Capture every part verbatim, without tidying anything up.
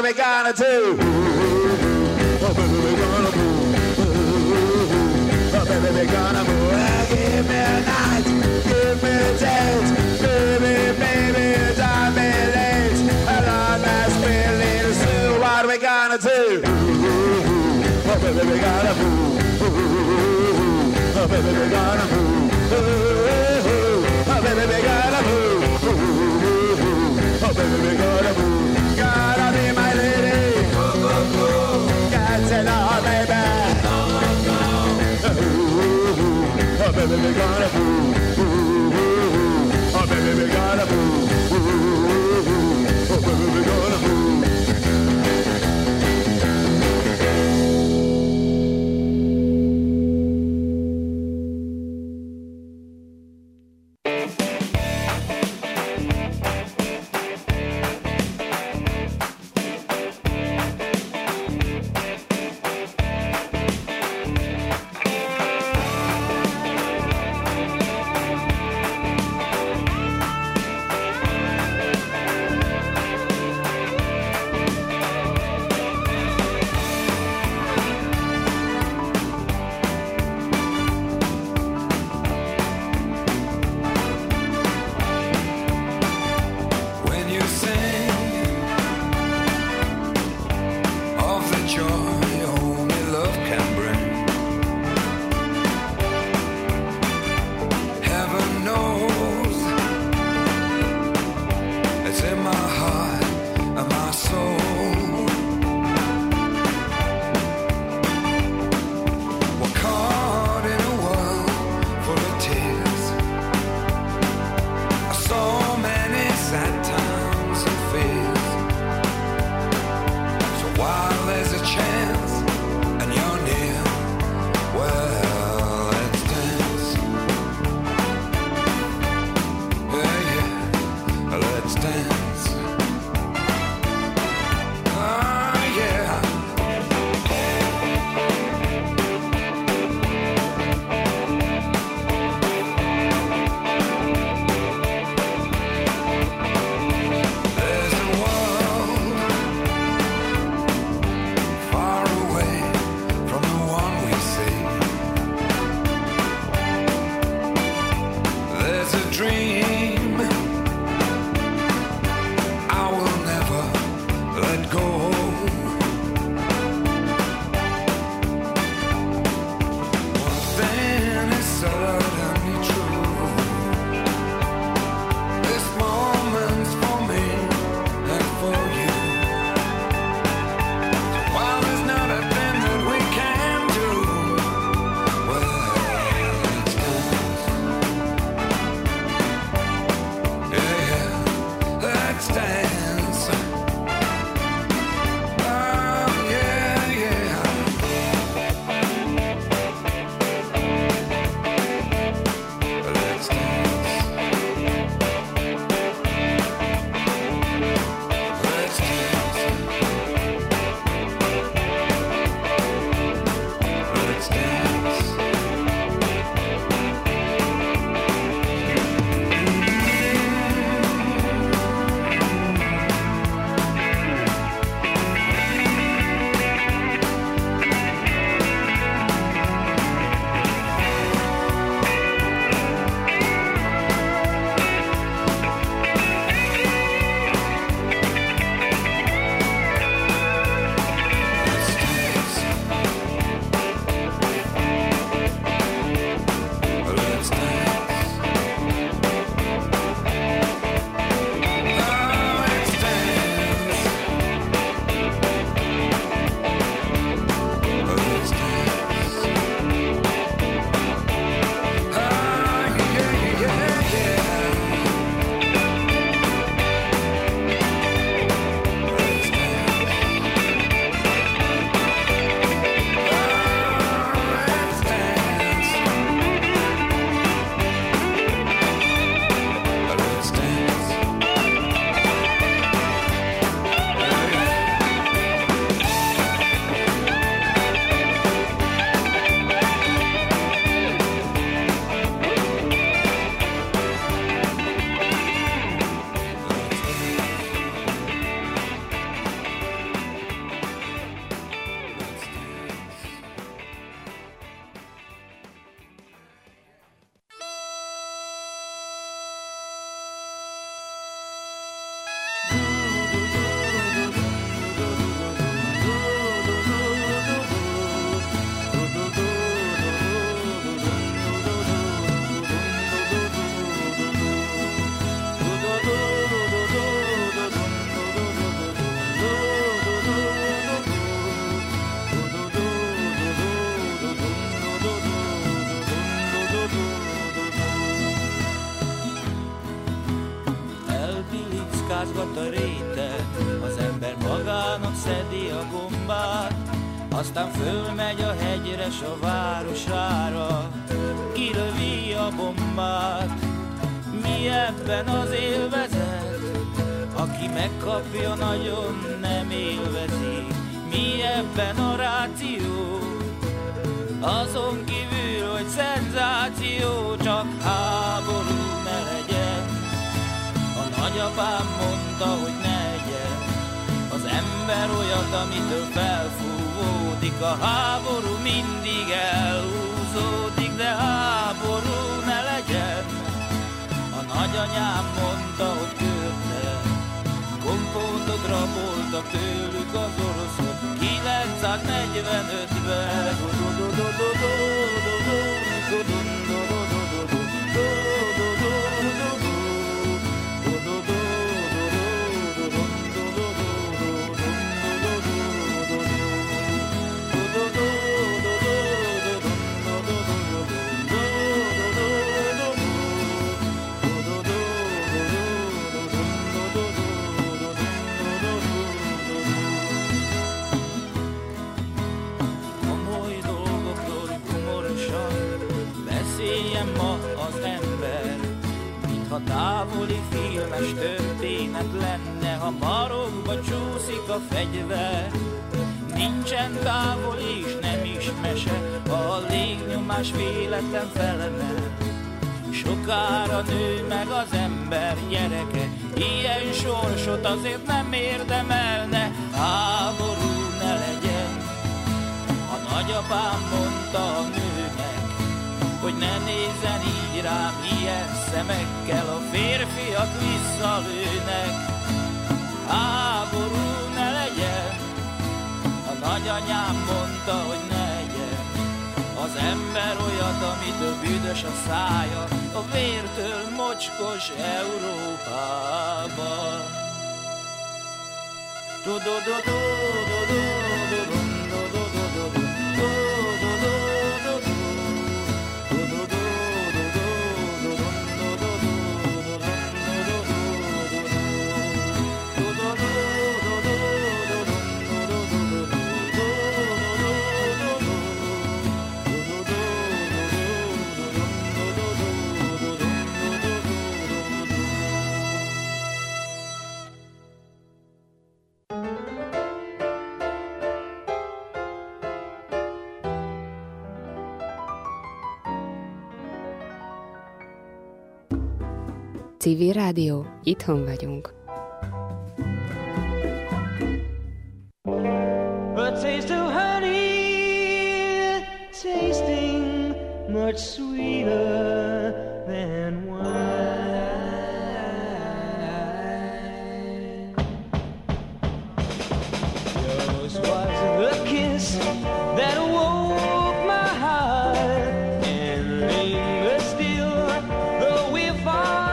we gonna do? Oh, baby, we gonna move. Oh, baby, we gonna move. Give me a night, give me a date. Baby, baby, don't be late. Along as we're little Sue, what we gonna do? Oh, baby, we gonna move. Oh, baby, we gonna move. Oh, baby, we gonna move. Oh, baby, we gonna move. Gotta be my lady. Go, go, go. Got to know, baby. Go, go, go. Oh, baby, we gonna move. Oh, baby, we gonna move. Oh, baby, we gonna move. rázgat a réten, az ember magának szedi a gombát, aztán fölmegy a hegyre s a városára, kilövi a bombát. Mi ebben az élvezet? Aki megkapja, nagyon nem élvezi. Mi ebben a ráció? Azon kívül, hogy szenzáció, csak háború ne legyen. A nagyapám mondta, hogy ne legyen az ember olyat, amitől felfúvódik. A háború mindig elhúzódik, de háború ne legyen. A nagyanyám mondta, hogy körte kompótot raboltak tőlük az oroszok kilencszáznegyvenötben. Ha távoli filmes történet lenne, ha marokba csúszik a fegyver. Nincsen távoli és nem is mese, ha a légnyomás véletlen felemel. Sokára nő meg az ember gyereke, ilyen sorsot azért nem érdemelne. Háború ne legyen. A nagyapám mondta a nőnek, hogy ne nézzen így rám ilyen szemekkel, a férfiak visszalőnek. Háború ne legyen. A nagyanyám mondta, hogy ne legyen az ember olyat, amitől büdös a szája, a vértől mocskos Európában. Civil Rádió, itthon vagyunk. A taste of honey, tasting much sweeter than wine. Yours was the kiss that awoke my heart and lingered still, though we're far.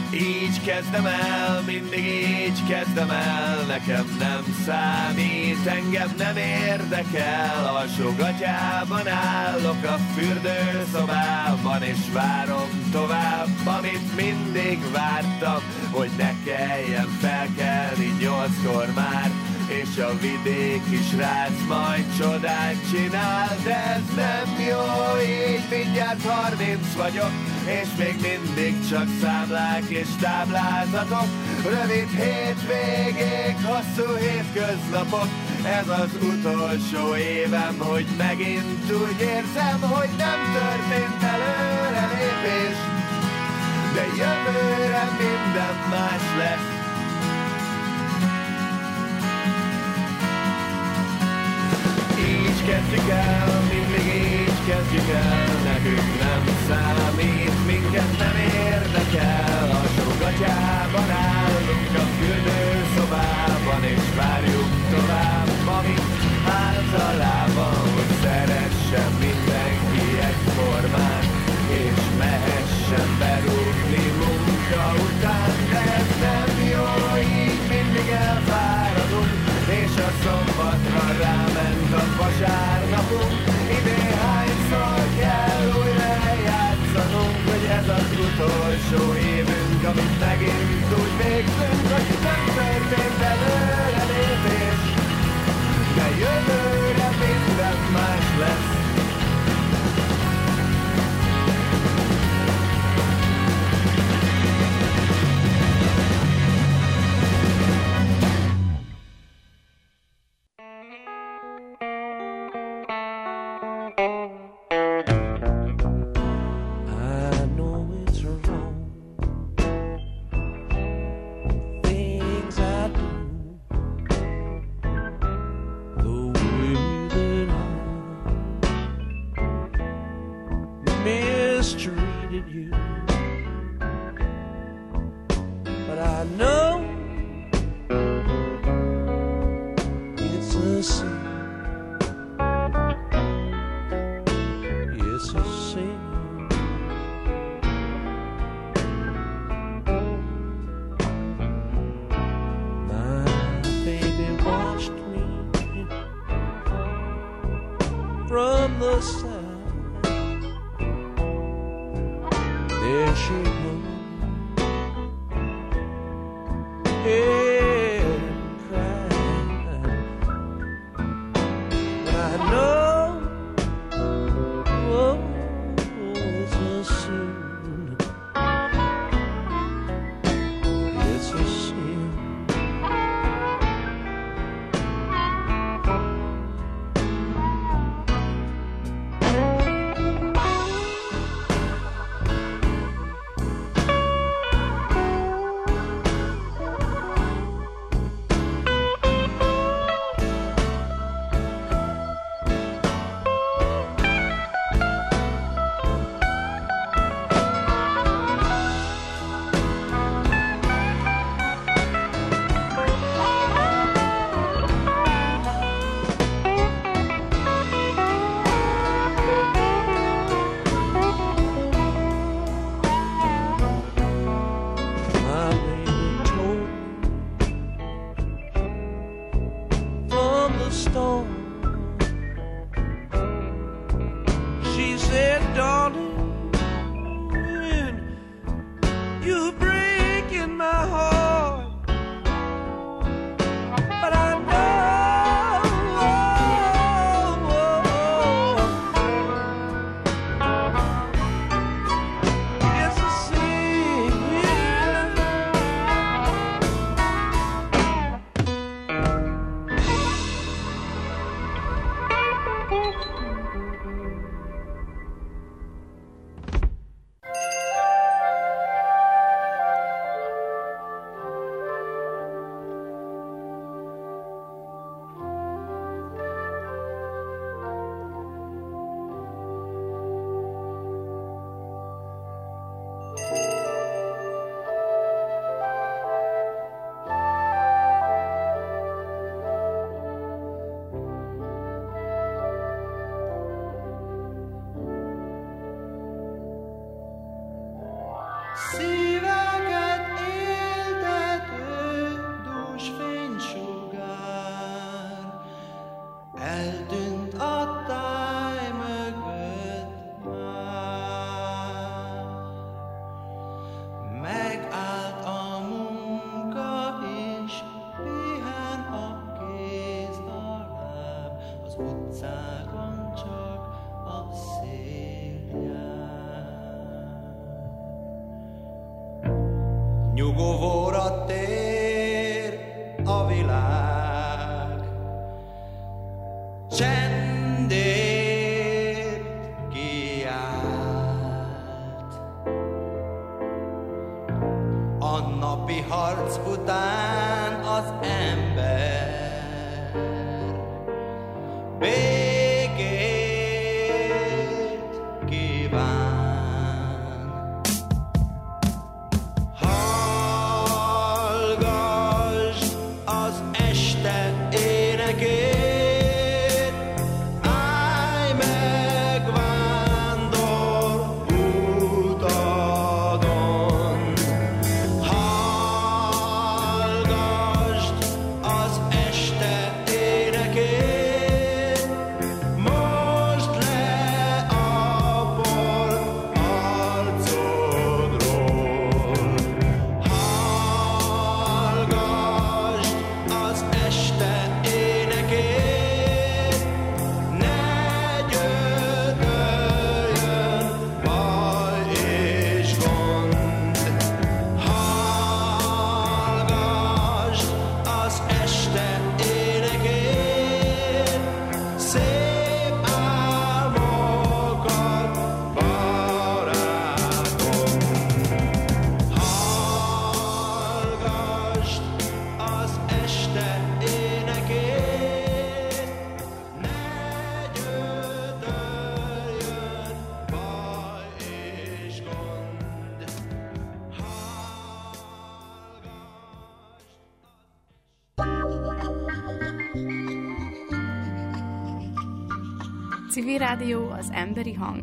Így kezdem el, mindig így kezdem el, nekem nem számít, engem nem érdekel. Alsógatyában állok a fürdőszobában, és várom tovább, amit mindig vártam, hogy ne kelljen felkelni nyolckor már, és a vidéki srác majd csodát csinál. De ez nem jó, így mindjárt harminc vagyok, és még mindig csak számlák és táblázatok. Rövid hétvégék, hosszú hétköznapok, ez az utolsó évem, hogy megint úgy érzem, hogy nem történt előrelépés, de jövőre minden más lesz. Így kezdjük el, mindig így kezdjük el, nekünk nem számít, minket nem érdekel. Alsógatyában állunk a fürdőszobában, és várjuk tovább, amit általában, hogy szeressen mindenki egyformán, és mehessen berúgni munka után. De ez nem jó, így mindig elfáradunk, és a szombatra ráment a vasárnapunk. Idén hányszor kell újra játszanunk, hogy ez az utolsó évünk, amit megint úgy végzünk, hogy nem történt előrelépés, de jövőre minden más lesz. nyugovóra tér a világ. Csendért kiált. A napi harc után az ember békét kíván. Hallgass az este énekét, állj meg vándor utadon. Hallgass az este énekét, most le a por arcodról. Hallgass az este énekét, ne gyötörjön baj és gond. Hallgass az este énekét, szép álmokat, barátom. Hallgass az este énekét, ne gyötörjön baj és gond. Civil Rádió, az emberi hang.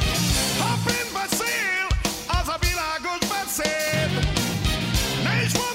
Ha fent beszél, az a világos beszéd. Ne is mondd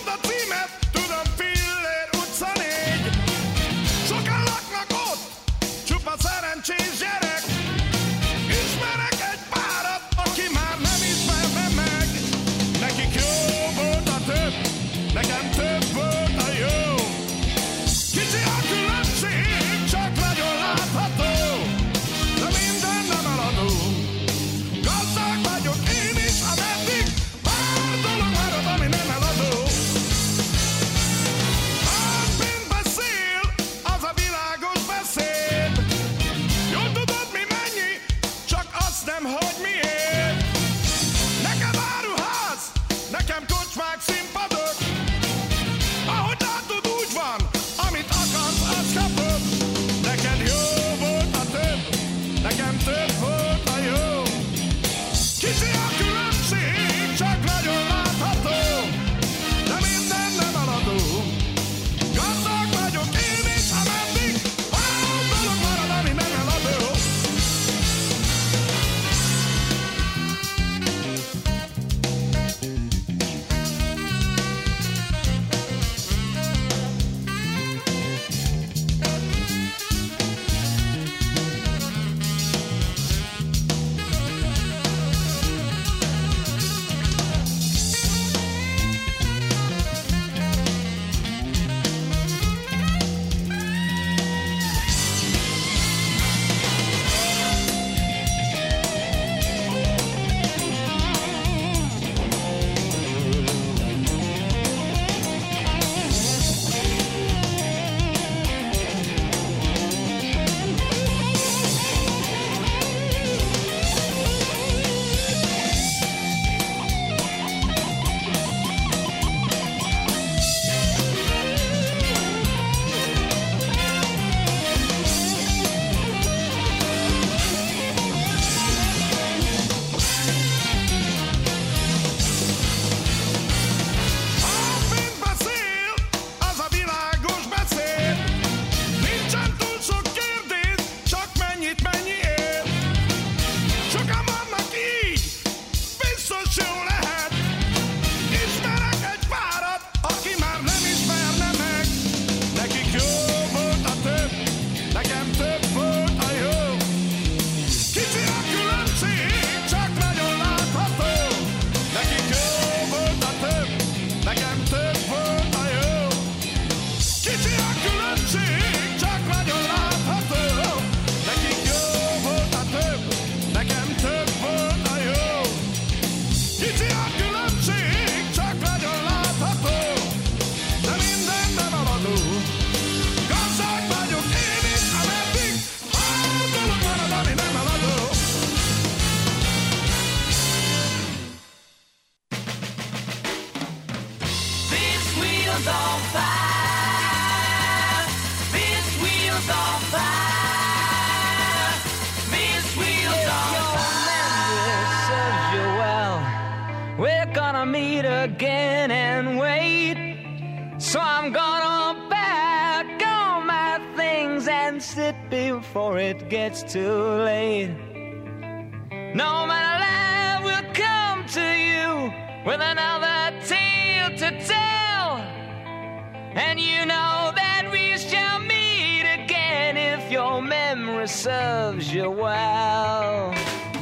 wheels on fire. These wheels on fire. Serves you well. We're gonna meet again and wait. So I'm gonna pack all my things and sit before it gets too late. No man alive will come to you with another tale to tell. And you know that we shall meet again if your memory serves you well.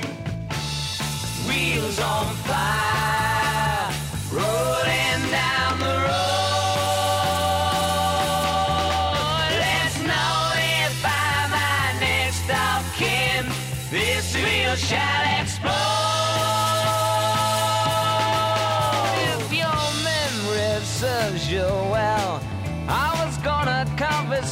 Wheels on fire, rolling down the road. Let's notify my next of kin. This wheel shall explode. If your memory serves you well, I was gonna confess